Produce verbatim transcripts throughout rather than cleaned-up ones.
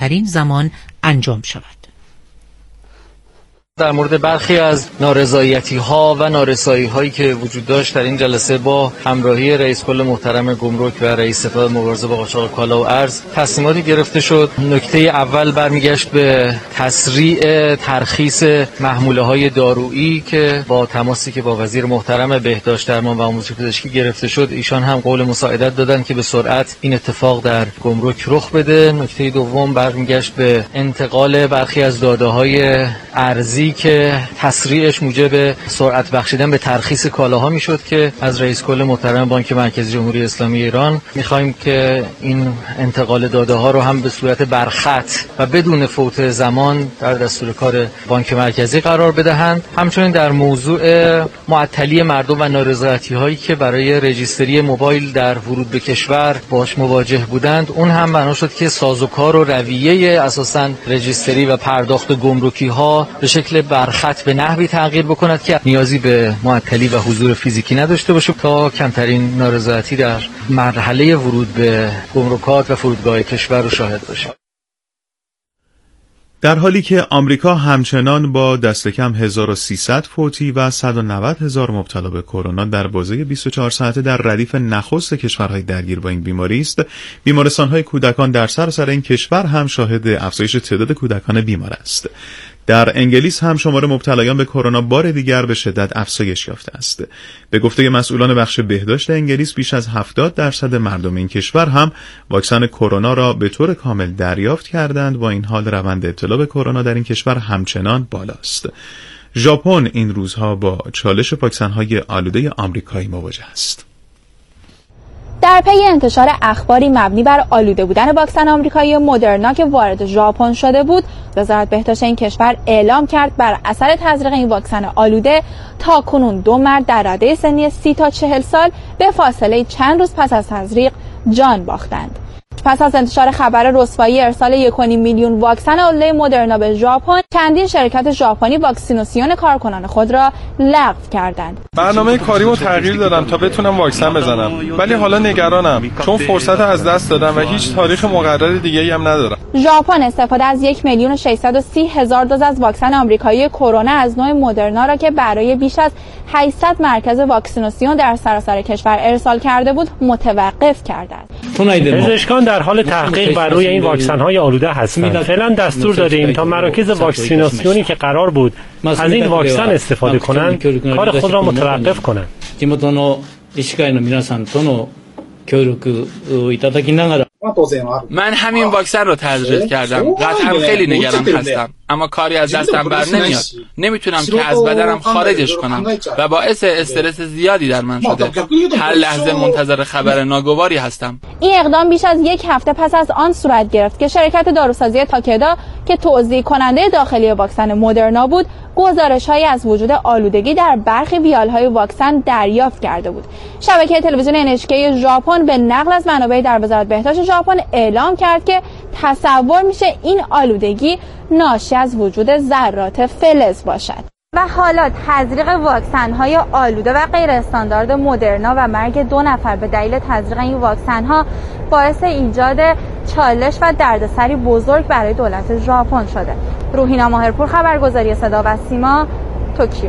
کمترین زمان انجام شود. در مورد برخی از نارضایتی‌ها و نارسایی‌هایی که وجود داشت در این جلسه با همراهی رئیس کل محترم گمرک و رئیس ستاد مبارزه با قاچاق کالا و ارز تصمیماتی گرفته شد. نکته اول برمیگشت به تسریع ترخیص محموله‌های دارویی که با تماسی که با وزیر محترم بهداشت درمان و آموزش پزشکی گرفته شد، ایشان هم قول مساعدت دادند که به سرعت این اتفاق در گمرک رخ بده. نکته دوم برمیگشت به انتقال برخی از داده‌های ارزی که تسریعش موجب سرعت بخشیدن به ترخیص کالاها میشد که از رئیس کل محترم بانک مرکزی جمهوری اسلامی ایران میخوایم که این انتقال داده ها رو هم به صورت برخط و بدون فوت زمان در دستور کار بانک مرکزی قرار بدهند. همچنین در موضوع معطلی مردم و نارضایتی هایی که برای رجیستری موبایل در ورود به کشور باش مواجه بودند، اون هم بنا شد که سازوکار و رویه اساساً رجیستری و پرداخت گمرکی ها به شکل برخط به نحوی تغییر بکند که نیازی به معطلی و حضور فیزیکی نداشته باشه تا کمترین نارضایتی در مرحله ورود به گمرکات و فرودگاه کشور رو شاهد باشه. در حالی که آمریکا همچنان با دست کم هزار و سیصد فوتی و صد و نود هزار مبتلا به کرونا در بازه بیست و چهار ساعته در ردیف نخست کشورهای درگیر با این بیماری است، بیمارستان‌های کودکان در سراسر این کشور هم شاهد افزایش تعداد کودکان بیمار است. در انگلیس هم شمار مبتلایان به کرونا بار دیگر به شدت افزایش یافته است. به گفته مسئولان بخش بهداشت انگلیس، بیش از هفتاد درصد مردم این کشور هم واکسن کرونا را به طور کامل دریافت کردند. با این حال روند ابتلا به کرونا در این کشور همچنان بالاست. ژاپن این روزها با چالش واکسن‌های آلوده آمریکایی مواجه است. در پی انتشار اخباری مبنی بر آلوده بودن واکسن آمریکایی مدرنا که وارد ژاپن شده بود، وزارت بهداشت این کشور اعلام کرد بر اثر تزریق این واکسن آلوده تاکنون دو مرد در رده سنی سی تا چهل سال به فاصله چند روز پس از تزریق جان باختند. پس از انتشار خبر رسوایی ارسال یک و نیم میلیون واکسن آلوده مدرنا به ژاپن، چندین شرکت ژاپنی واکسیناسیون کارکنان خود را لغو کردند. برنامه کاریمو تغییر دادم تا بتونم واکسن بزنم، ولی حالا نگرانم چون فرصت از دست دادم و هیچ تاریخ مقرر دیگه‌ای هم ندارم. ژاپن استفاده از یک میلیون و ششصد و سی هزار دوز از واکسن آمریکایی کرونا از نوع مدرنا را که برای بیش از هشتصد مرکز واکسیناسیون در سراسر کشور ارسال کرده بود متوقف کرده است. پزشکان در حال تحقیق بر روی این واکسن‌های آلوده هستند. فعلا دستور دادیم تا مراکز واکسیناسیونی که قرار بود از این واکسن استفاده کنند، کار خود را متوقف کنند. من همین واکسن رو تزریق کردم. قطعا خیلی نگران هستم، اما کاری از دستم بر نمیاد. نمیتونم که از بدنم خارجش کنم و باعث استرس زیادی در من شده. هر لحظه منتظر خبر ناگواری هستم. این اقدام بیش از یک هفته پس از آن صورت گرفت که شرکت داروسازی تاکدا که توزیع کننده داخلی واکسن مدرنا بود، گزارش‌هایی از وجود آلودگی در برخی ویال‌های واکسن دریافت کرده بود. شبکه تلویزیون ان اچ کی ژاپن به نقل از منابع در وزارت بهداشت ژاپن اعلام کرد که تصور میشه این آلودگی ناشی از وجود ذرات فلز باشد. و حالا تزریق واکسن‌های آلوده و غیر استاندارد مدرنا و مرگ دو نفر به دلیل تزریق این واکسن‌ها باعث ایجاد چالش و دردسری بزرگ برای دولت ژاپن شده. روحینا ماهرپور، خبرگزاری صدا و سیما، توکیو.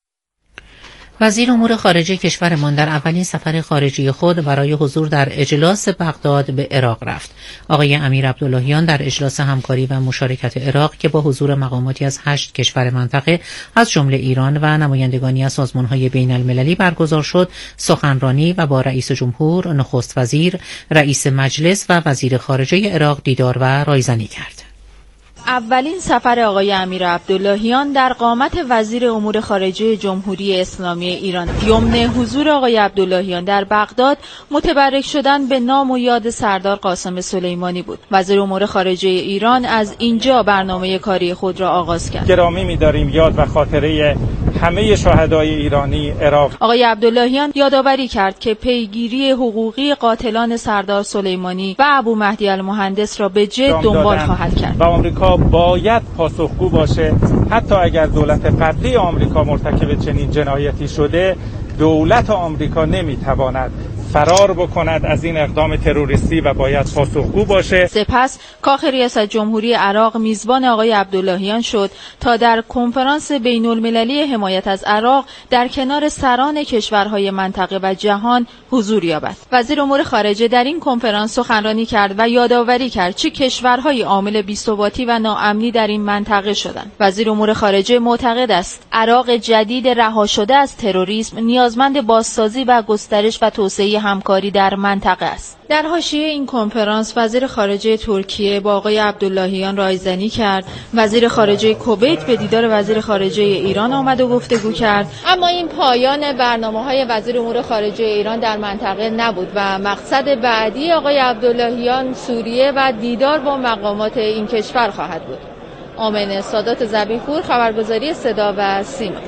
وزیر امور خارجه کشورمان در اولین سفر خارجی خود برای حضور در اجلاس بغداد به عراق رفت. آقای امیر عبداللهیان در اجلاس همکاری و مشارکت عراق که با حضور مقاماتی از هشت کشور منطقه از جمله ایران و نمایندگانی از سازمان‌های بین المللی برگزار شد، سخنرانی و با رئیس جمهور، نخست وزیر، رئیس مجلس و وزیر خارجه عراق دیدار و رایزنی کرد. اولین سفر آقای امیر عبداللهیان در قامت وزیر امور خارجه جمهوری اسلامی ایران. یمن حضور آقای عبداللهیان در بغداد متبرک شدن به نام و یاد سردار قاسم سلیمانی بود. وزیر امور خارجه ایران از اینجا برنامه کاری خود را آغاز کرد. گرامی می‌داریم یاد و خاطره همه شهدای ایرانی عراق. آقای عبداللهیان یادآوری کرد که پیگیری حقوقی قاتلان سردار سلیمانی و ابو مهدی المهندس را به جد دنبال خواهد کرد. و آمریکا باید پاسخگو باشه، حتی اگر دولت قبلی آمریکا مرتکب چنین جنایتی شده، دولت آمریکا نمیتواند فرار بکند از این اقدام تروریستی و باید پاسخگو باشه. سپس کاخ ریاست جمهوری عراق میزبان آقای عبداللهیان شد تا در کنفرانس بین المللی حمایت از عراق در کنار سران کشورهای منطقه و جهان حضور یابد. وزیر امور خارجه در این کنفرانس سخنرانی کرد و یادآوری کرد چه کشورهای عامل بی‌ثباتی و ناامنی در این منطقه شدند. وزیر امور خارجه معتقد است عراق جدید رها شده از تروریسم نیازمند بازسازی و گسترش و توسعه همکاری در منطقه است. در حاشیه این کنفرانس وزیر خارجه ترکیه با آقای عبداللهیان رایزنی کرد. وزیر خارجه کویت به دیدار وزیر خارجه ایران آمد و گفتگو کرد. اما این پایان برنامه‌های وزیر امور خارجه ایران در منطقه نبود و مقصد بعدی آقای عبداللهیان سوریه و دیدار با مقامات این کشور خواهد بود. آمنه سادات ذبیح‌پور، خبرگزاری صدا و سیما.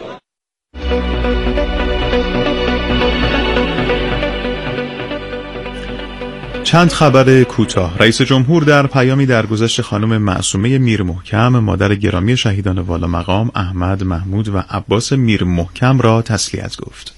چند خبر کوتاه. رئیس جمهور در پیامی درگذشت خانم معصومه میرمحکم مادر گرامی شهیدان والا مقام احمد محمود و عباس میرمحکم را تسلیت گفت.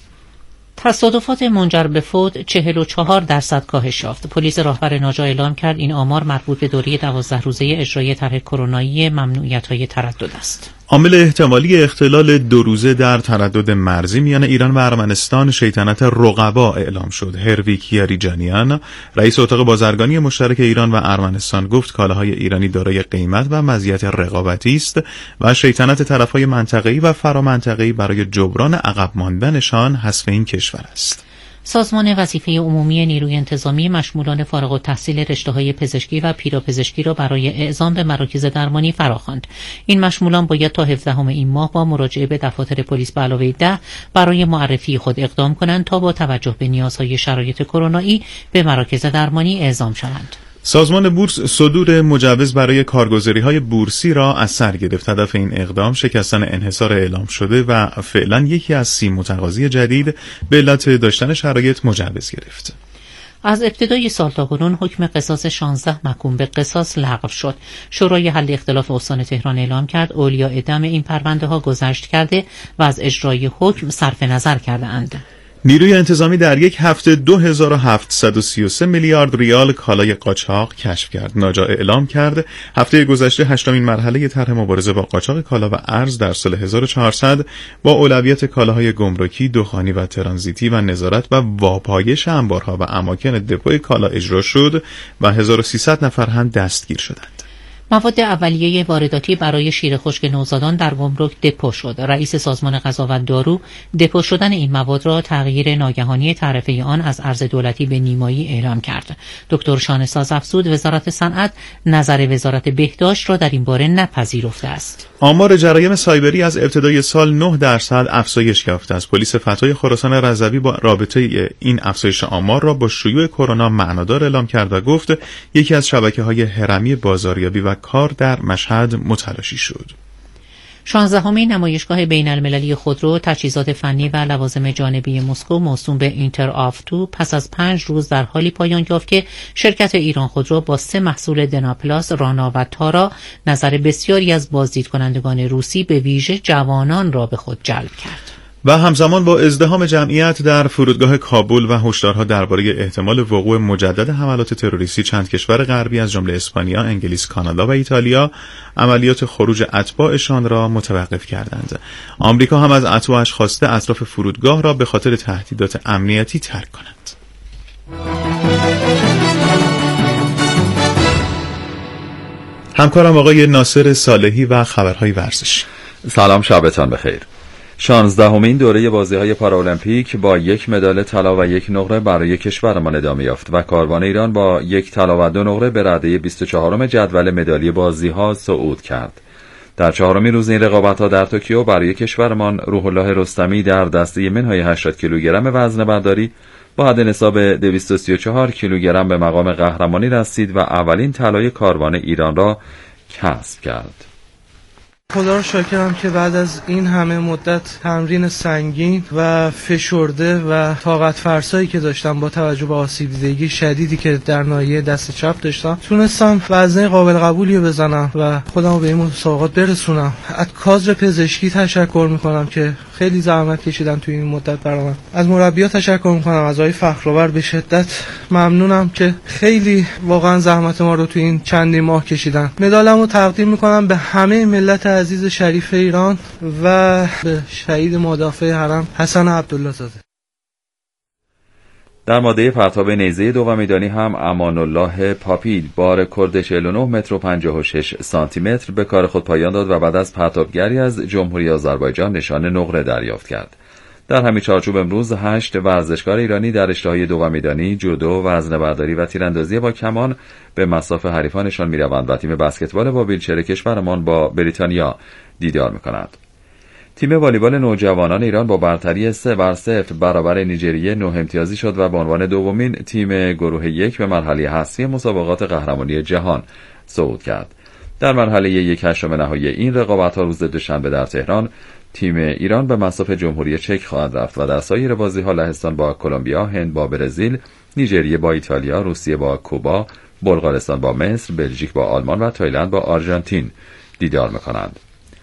تصادفات منجر به فوت چهل و چهار درصد کاهش یافت. پلیس راهبر ناجا اعلام کرد این آمار مربوط به دوره دوازده روزه اجرای طرح کرونایی ممنوعیت‌های تردد است. عامل احتمالی اختلال دو روزه در تردد مرزی میان ایران و ارمنستان شیطنت رقبا اعلام شد. هرویک یاریجانیان رئیس اتاق بازرگانی مشترک ایران و ارمنستان گفت کالاهای ایرانی دارای قیمت و مزیت رقابتی است و شیطنت طرفهای منطقه‌ای و فرامنطقه‌ای برای جبران عقب ماندنشان حذف این کشور است. سازمان وظیفه عمومی نیروی انتظامی مشمولان فارغ التحصیل رشته‌های پزشکی و پیراپزشکی را برای اعزام به مراکز درمانی فراخواند. این مشمولان باید تا هفدهم این ماه با مراجعه به دفاتر پلیس به علاوه ده برای معرفی خود اقدام کنند تا با توجه به نیازهای شرایط کرونایی به مراکز درمانی اعزام شوند. سازمان بورس صدور مجوز برای کارگزاری‌های بورسی را از سر گرفت. هدف این اقدام شکستن انحصار اعلام شده و فعلا یکی از سی متقاضی جدید به علت داشتن شرایط مجوز گرفت. از ابتدای سال تا کنون حکم قصاص شانزده محکوم به قصاص لغو شد. شورای حل اختلاف استان تهران اعلام کرد اولیاء دم این پرونده ها گذشت کرده و از اجرای حکم صرف نظر کرده اند. نیروی انتظامی در یک هفته دو هزار و هفتصد و سی و سه میلیارد ریال کالای قاچاق کشف کرد. ناجا اعلام کرد هفته گذشته هشتمین مرحله طرح مبارزه با قاچاق کالا و ارز در سال هزار و چهارصد با اولویت کالاهای گمرکی، دخانی و ترانزیتی و نظارت و واپایش انبارها و اماکن دپوی کالا اجرا شد و هزار و سیصد نفر هم دستگیر شدند. مواد اولیه وارداتی برای شیر خشک نوزادان در گمرک دپو شد. رئیس سازمان غذا و دارو دپو شدن این مواد را تغییر ناگهانی تعرفه آن از ارز دولتی به نیمایی اعلام کرد. دکتر شانه‌ساز افزود وزارت صنعت نظر وزارت بهداشت را در این باره نپذیرفته است. آمار جرایم سایبری از ابتدای سال نه درصد افزایش یافته است. پلیس فتای خراسان رضوی با رابطه این افزایش آمار را با شیوع کرونا معنادار اعلام کرد و گفت یکی از شبکه‌های هرمی بازاریابی و کار در مشهد متلاشی شد. شانزدهمین نمایشگاه بین المللی خودرو، تجهیزات فنی و لوازم جانبی مسکو موسوم به اینتر آفتو پس از پنج روز در حالی پایان یافت که شرکت ایران خودرو با سه محصول دناپلاس، رانا و تارا نظر بسیاری از بازدید کنندگان روسی به ویژه جوانان را به خود جلب کرد. و همزمان با ازدحام جمعیت در فرودگاه کابل و هشدارها درباره احتمال وقوع مجدد حملات تروریستی، چند کشور غربی از جمله اسپانیا، انگلیس، کانادا و ایتالیا عملیات خروج اتباعشان را متوقف کردند. آمریکا هم از اتباعش خواسته اطراف فرودگاه را به خاطر تهدیدات امنیتی ترک کنند. همکارم آقای ناصر صالحی و خبرهای ورزشی. سلام، شبتان بخیر. شانزدهمین دوره بازی‌های پارالمپیک با یک مدال طلا و یک نقره برای کشورمان ادامه یافت و کاروان ایران با یک طلا و دو نقره به رده بیست و چهارم جدول مدالی بازی‌ها صعود کرد. در چهارمین روز این رقابت‌ها در توکیو برای کشورمان روح الله رستمی در دسته منهای هشتاد کیلوگرم وزن برداری با حد نصاب دویست و سی و چهار کیلوگرم به مقام قهرمانی رسید و اولین طلای کاروان ایران را کسب کرد. خدا رو شاکرم که بعد از این همه مدت تمرین سنگین و فشرده و طاقت فرسایی که داشتم با توجه به آسیب دیدگی شدیدی که در ناحیه دست چپ داشتم، تونستم وزنه قابل قبولی بزنم و خودم رو به این مسابقات برسونم. از کادر پزشکی تشکر میکنم که خیلی زحمت کشیدن توی این مدت برام. از مربی‌ها تشکر می‌کنم، از آقای فخرآور به شدت ممنونم که خیلی واقعا زحمت ما رو توی این چند ماه کشیدن. مدالمو تقدیم می‌کنم به همه ملت عزیز شریف ایران و به شهید مدافع حرم حسن عبدالله زاده. در ماده پرتاب نیزه دو و میدانی هم امان الله پاپی با رکورد چهل و نه متر و پنجاه و شش سانتی متر به کار خود پایان داد و بعد از پرتابگری از جمهوری آذربایجان نشان نقره دریافت کرد. در همین چارچوب امروز هشت ورزشکار ایرانی در رشته‌های دو و میدانی، جودو، وزنه‌برداری و تیراندازی با کمان به مصاف حریفانشان می‌روند و تیم بسکتبال با ویلچر کشورمان با بریتانیا دیدار می‌کند. تیم والیبال نوجوانان ایران با برتری سه بر صفر برابر نیجریه نه امتیازی شد و به عنوان دومین تیم گروه یک به مرحله حذفی مسابقات قهرمانی جهان صعود کرد. در مرحله یک هشتم نهایی این رقابت‌ها روز دوشنبه در تهران تیم ایران به مصاف جمهوری چک خواهد رفت و در سایر بازی‌ها لهستان با کلمبیا، هند با برزیل، نیجریه با ایتالیا، روسیه با کوبا، بلغارستان با مصر، بلژیک با آلمان و تایلند با آرژانتین دیدار می‌کنند.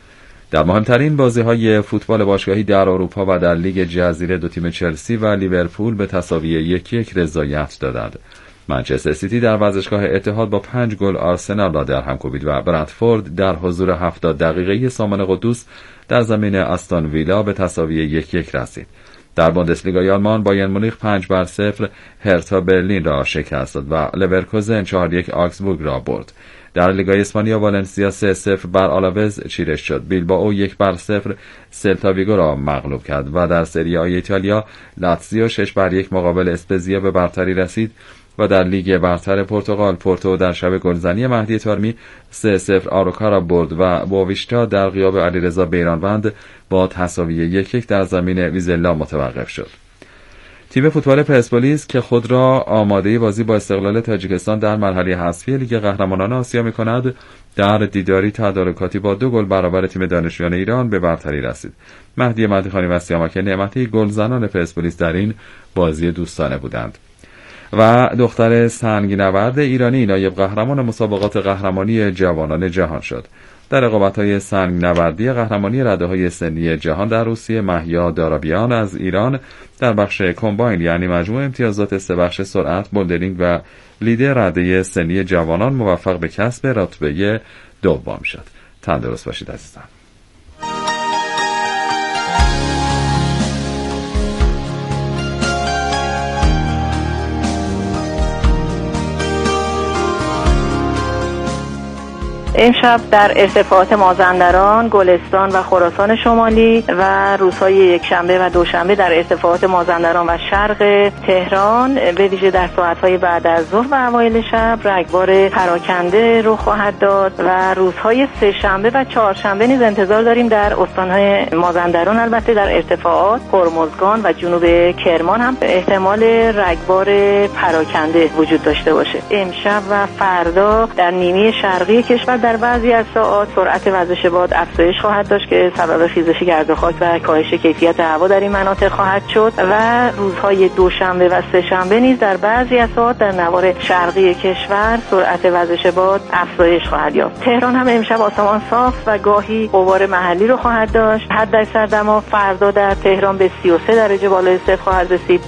در مهمترین بازی‌های فوتبال باشگاهی در اروپا و در لیگ جزیره دو تیم چلسی و لیورپول به تساوی یک یک رضایت دادند. منچستر سیتی در ورزشگاه اتحاد با پنج گل آرسنال را در هم کوبید و برنتفورد در حضور هفتاد دقیقه‌ای سامان قدوس در زمین استون ویلا به تساوی یک یک رسید. در بوندسلیگای آلمان بایرن مونیخ پنج بر صفر هرتا برلین را شکست داد و لورکوزن چهار یک آکسبورگ را برد. در لیگای اسپانیا والنسیا سه صفر بر آلاوز چیرش شد. بیلبائو یک بر صفر سلتا ویگو را مغلوب کرد و در سری آ ایتالیا لاتزیو شش بر یک مقابل اسپزیا به برتری رسید و در لیگ برتر پرتغال پورتو در شب گلزنی مهدی تارمی سه صفر آروکا را برد و بوویشتا در غیاب علیرضا بیرانوند با تساوی یک یک در زمین ویزلا متوقف شد. تیم فوتبال پرسپولیس که خود را آماده بازی با استقلال تاجیکستان در مرحله حذفی لیگ قهرمانان آسیا می‌کند، در دیداری تدارکاتی با دو گل برابر تیم دانشجویان ایران به برتری رسید. مهدی مهدیخانی و سیامک نعمتی گلزنان پرسپولیس در این بازی دوستانه بودند. و دختر سنگنورد ایرانی نایب قهرمان مسابقات قهرمانی جوانان جهان شد. در رقابت‌های سنگنوردی قهرمانی رده‌های سنی جهان در روسیه مهیا دارابیان از ایران در بخش کمباین یعنی مجموع امتیازات سه بخش سرعت، بولدرینگ و لیدر رده سنی جوانان موفق به کسب رتبه دوم شد. تندرست باشید عزیزان. امشب در ارتفاعات مازندران، گلستان و خراسان شمالی و روزهای یکشنبه و دوشنبه در ارتفاعات مازندران و شرق تهران به ویژه در ساعت‌های بعد از ظهر و اوایل شب رگبار پراکنده رخ خواهد داد و روزهای سه شنبه و چهارشنبه نیز انتظار داریم در استان‌های مازندران البته در ارتفاعات هرمزگان و جنوب کرمان هم احتمال رگبار پراکنده وجود داشته باشه. امشب و فردا در نیمه شرقی کشور در بعضی از ساعات سرعت وزش باد افزایش خواهد داشت که سبب خیزش گرد و خاک و کاهش کیفیت هوا در این مناطق خواهد شد و روزهای دوشنبه و سه شنبه نیز در بعضی از ساعات در نوار شرقی کشور سرعت وزش باد افزایش خواهد یافت. تهران هم امشب آسمان صاف و گاهی غبار محلی رو خواهد داشت. حداکثر دما فردا در تهران به سی و سه درجه بالای صفر خواهد رسید.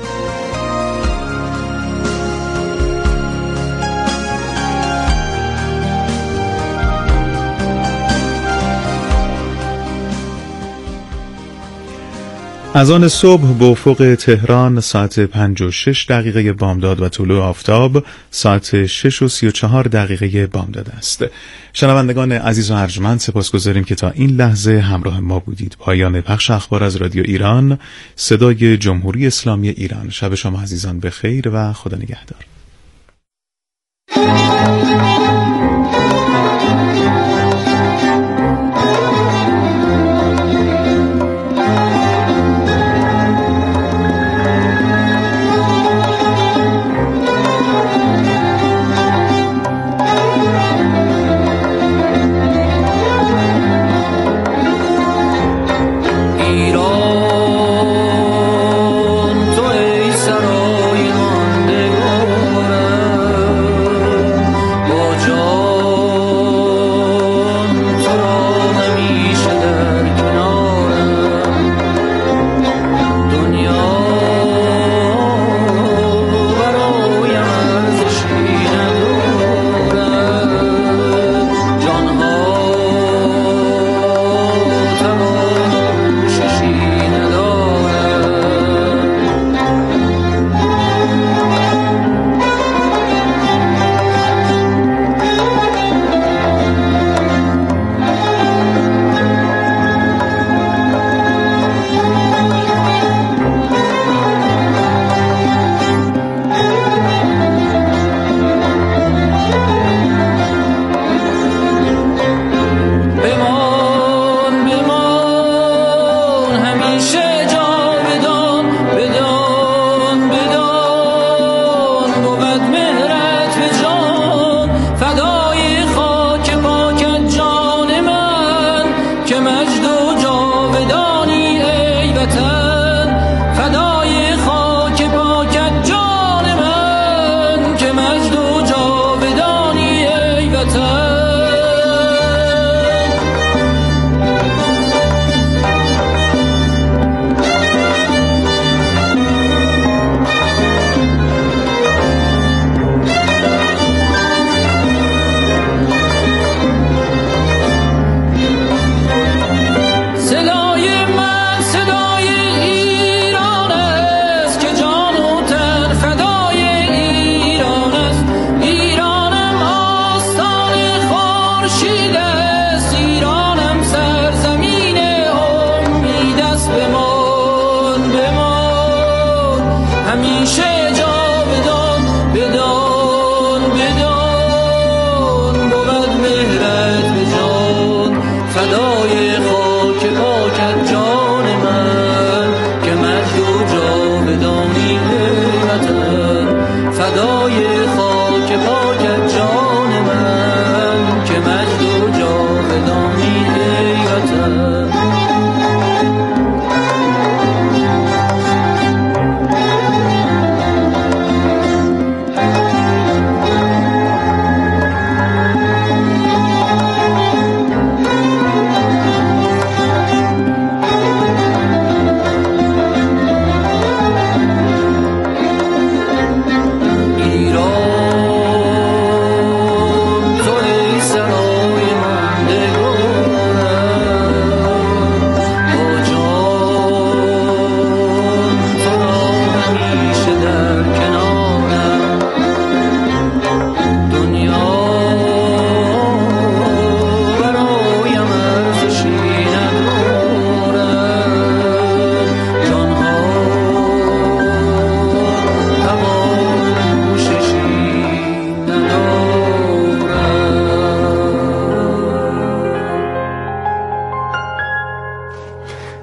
از آن صبح به افق تهران ساعت پنج و شش دقیقه بامداد و طلوع آفتاب ساعت شش و سی و چهار دقیقه بامداد است. شنوندگان عزیز و ارجمند سپاسگزاریم که تا این لحظه همراه ما بودید. پایان بخش اخبار از رادیو ایران، صدای جمهوری اسلامی ایران. شب شما عزیزان بخیر و خدا نگهدار. با جا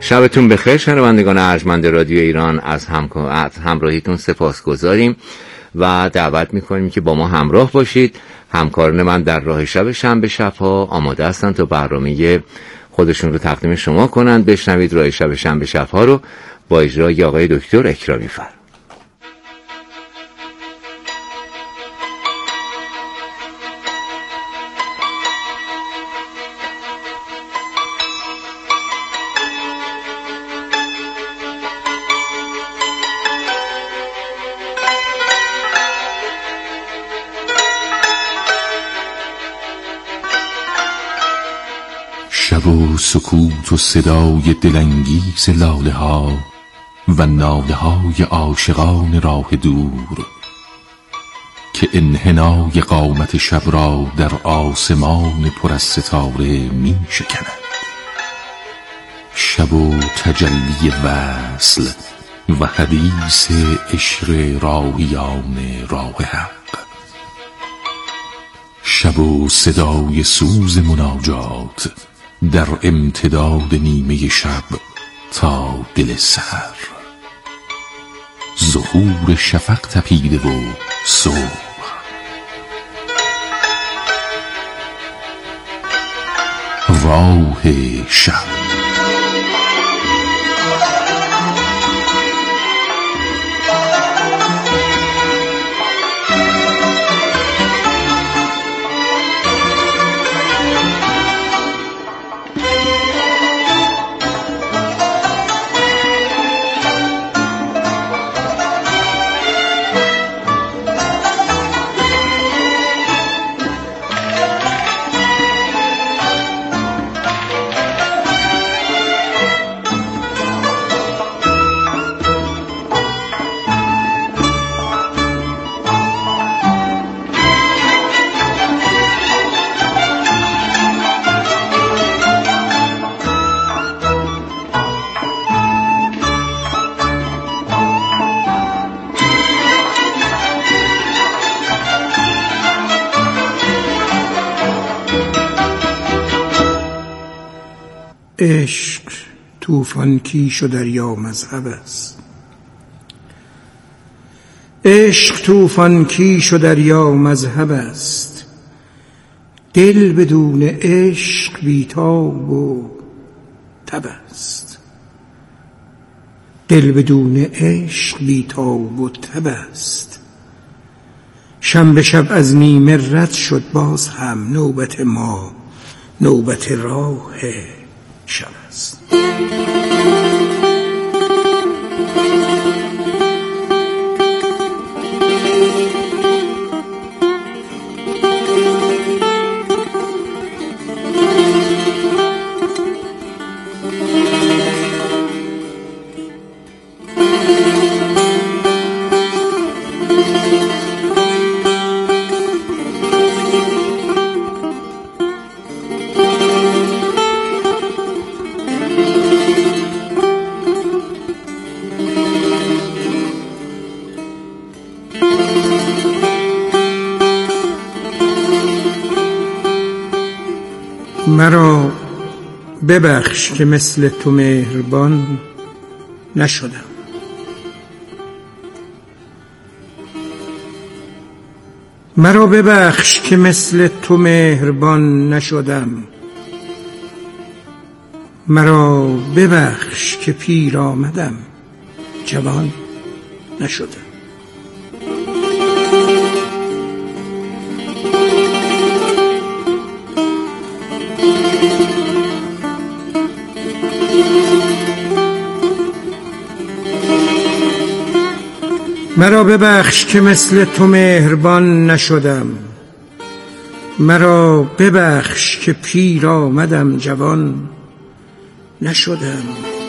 شبتون بخیر شنوندگان ارجمند رادیو ایران. از, هم... از همراهیتون سپاسگزاریم و دعوت میکنیم که با ما همراه باشید. همکاران من در راه شب شنبه شب‌ها آماده هستن تا برنامه خودشون رو تقدیم شما کنند. بشنوید راه شب شنبه شب‌ها رو با اجرای آقای دکتر اکرامی فر. شب و سکوت و صدای دلانگیز لاله ها و ناله های عاشقان راه دور که انحنای قامت شب را در آسمان پر از ستاره می شکند. شب و تجلی وصل و حدیث عشق راهیان راه حق. شب و صدای سوز مناجات در امتداد نیمه شب تا دل سحر. ظهور شفق تپیده و صبح. راه شب. عشق طوفان کیش و دریا مذهب است. عشق طوفان کیش و دریا مذهب است. دل بدون عشق بیتاب و تب است. دل بدون عشق بیتاب و تب است. شنبه شب از نیمه رد شد باز هم نوبت ما نوبت راه شب است. مرا ببخش که مثل تو مهربان نشدم. مرا ببخش که مثل تو مهربان نشدم. مرا ببخش که پیر آمدم جوان نشدم. مرا ببخش که مثل تو مهربان نشدم. مرا ببخش که پیر آمدم جوان نشدم.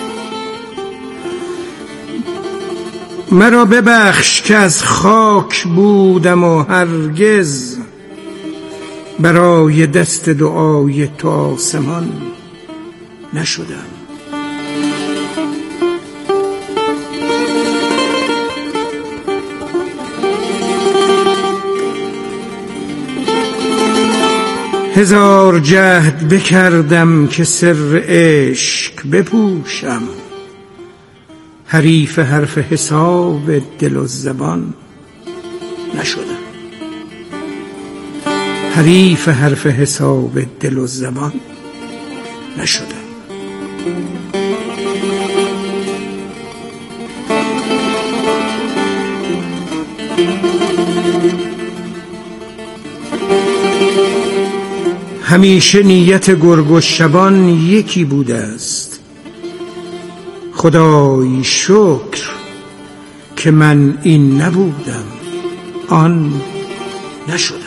مرا ببخش که از خاک بودم و هرگز برای دست دعای تو آسمان نشدم. هزار جهد بکردم که سر عشق بپوشم، حریف حرف حساب دل و زبان نشدم. حریف حرف حساب دل و زبان نشدم. همیشه نیت گرگ و شبان یکی بوده است. خدای شکر که من این نبودم، آن نشدم.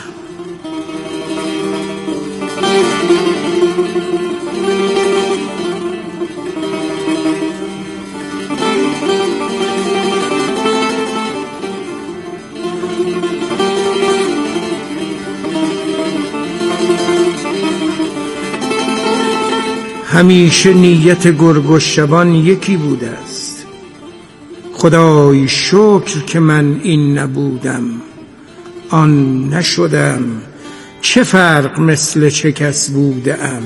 همیشه نیت گرگ و شبان یکی بوده است. خدای شکر که من این نبودم، آن نشدم. چه فرق مثل چه کس بوده ام،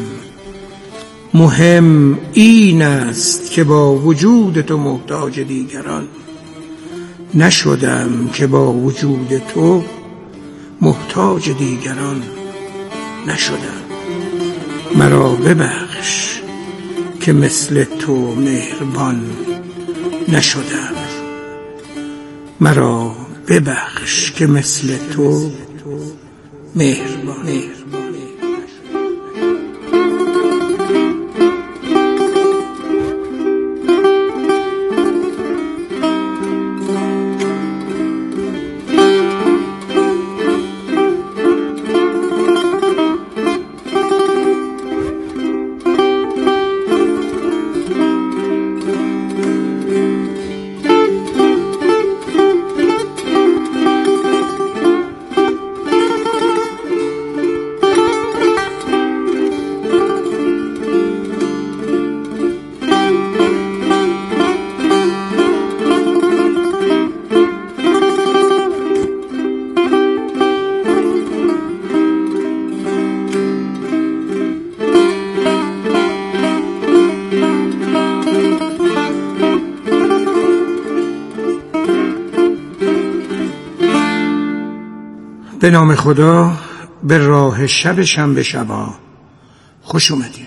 مهم این است که با وجود تو محتاج دیگران نشدم، که با وجود تو محتاج دیگران نشدم. مرا ببخش که مثل تو مهربان نشدم. مرا ببخش که مثل تو مهربان. به نام خدا، به راه شب شنبه شبا خوش اومدین.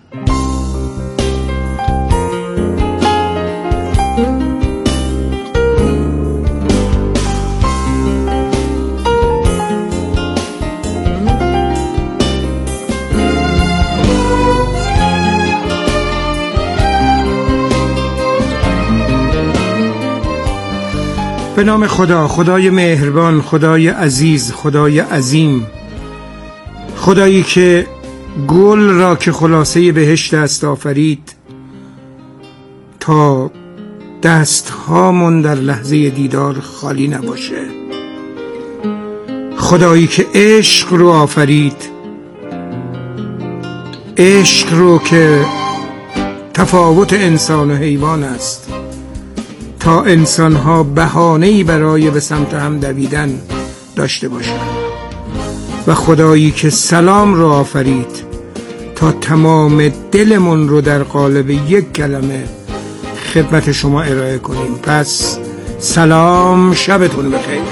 به نام خدا، خدای مهربان، خدای عزیز، خدای عظیم، خدایی که گل را که خلاصه بهشت است آفرید تا دستهامون در لحظه دیدار خالی نباشه. خدایی که عشق رو آفرید، عشق رو که تفاوت انسان و حیوان است تا انسان‌ها بهانه‌ای برای به سمت هم دویدن داشته باشند. و خدایی که سلام رو آفرید تا تمام دلمون رو در قالب یک کلمه خدمت شما ارائه کنیم. پس سلام، شبتون بخیر.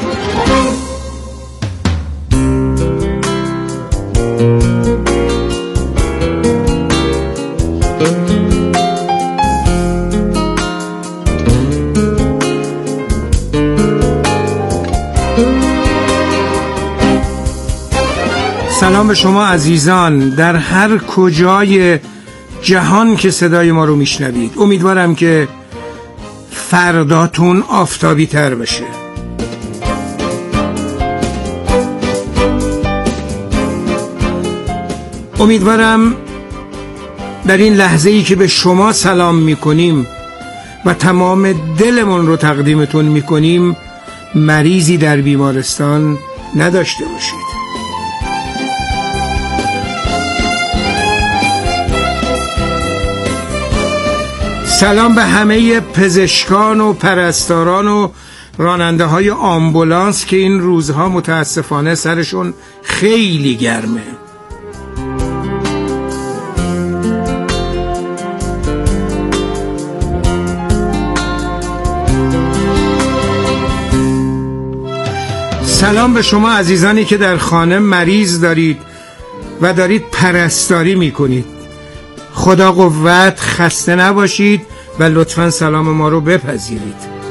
سلام به شما عزیزان در هر کجای جهان که صدای ما رو میشنوید. امیدوارم که فرداتون آفتابی تر بشه. امیدوارم در این لحظه ای که به شما سلام میکنیم و تمام دلمون رو تقدیمتون میکنیم مریضی در بیمارستان نداشته باشید. سلام به همه پزشکان و پرستاران و راننده های آمبولانس که این روزها متاسفانه سرشون خیلی گرمه. سلام به شما عزیزانی که در خانه مریض دارید و دارید پرستاری میکنید. خدا قوت، خسته نباشید و لطفاً سلام ما رو بپذیرید.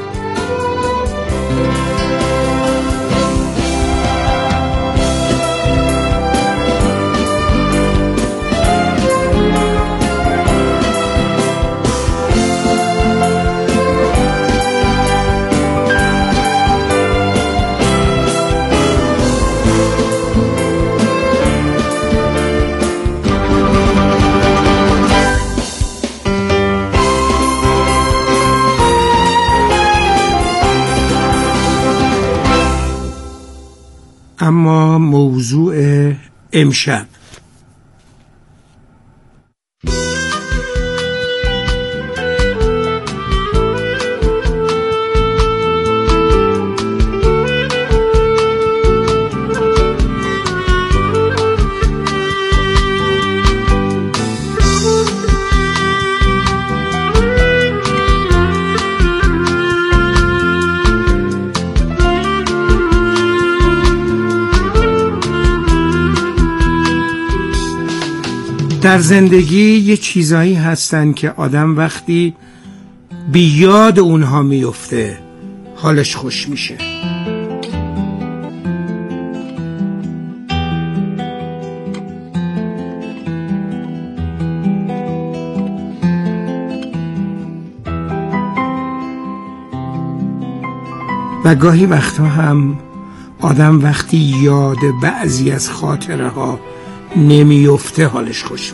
اما موضوع امشب در زندگی یه چیزایی هستن که آدم وقتی بی یاد اونها میفته حالش خوش میشه. و گاهی وقتا هم آدم وقتی یاد بعضی از خاطره ها نمیفته حالش خوش